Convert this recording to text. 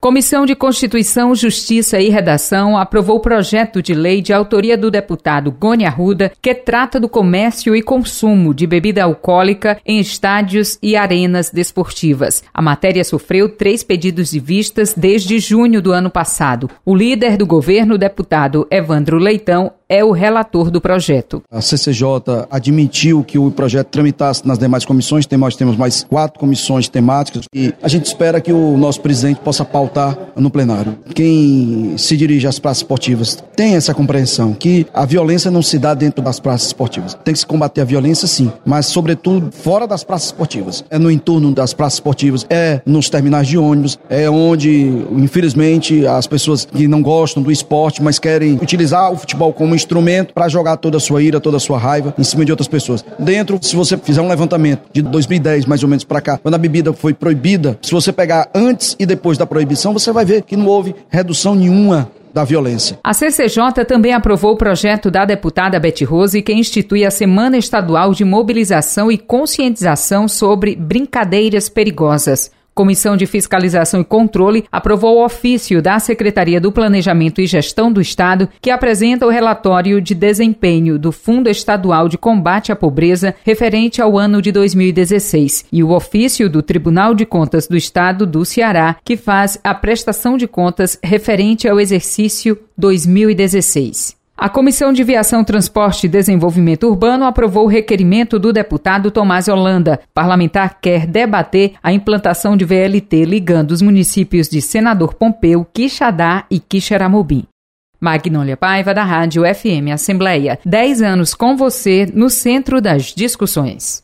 Comissão de Constituição, Justiça e Redação aprovou o projeto de lei de autoria do deputado Goni Arruda, que trata do comércio e consumo de bebida alcoólica em estádios e arenas desportivas. A matéria sofreu 3 pedidos de vistas desde junho do ano passado. O líder do governo, o deputado Evandro Leitão, é o relator do projeto. A CCJ admitiu que o projeto tramitasse nas demais comissões, nós temos mais 4 comissões temáticas e a gente espera que o nosso presidente possa pautar no plenário. Quem se dirige às praças esportivas tem essa compreensão que a violência não se dá dentro das praças esportivas. Tem que se combater a violência sim, mas sobretudo fora das praças esportivas. É no entorno das praças esportivas, é nos terminais de ônibus, é onde, infelizmente, as pessoas que não gostam do esporte, mas querem utilizar o futebol como instrumento para jogar toda a sua ira, toda a sua raiva em cima de outras pessoas. Dentro, se você fizer um levantamento de 2010 mais ou menos para cá, quando a bebida foi proibida, se você pegar antes e depois da proibição, você vai ver que não houve redução nenhuma da violência. A CCJ também aprovou o projeto da deputada Beth Rose, que institui a Semana Estadual de Mobilização e Conscientização sobre Brincadeiras Perigosas. Comissão de Fiscalização e Controle aprovou o ofício da Secretaria do Planejamento e Gestão do Estado, que apresenta o relatório de desempenho do Fundo Estadual de Combate à Pobreza referente ao ano de 2016, e o ofício do Tribunal de Contas do Estado do Ceará, que faz a prestação de contas referente ao exercício 2016. A Comissão de Viação, Transporte e Desenvolvimento Urbano aprovou o requerimento do deputado Tomás Holanda. O parlamentar quer debater a implantação de VLT ligando os municípios de Senador Pompeu, Quixadá e Quixeramobim. Magnólia Paiva, da Rádio FM Assembleia. 10 anos com você no centro das discussões.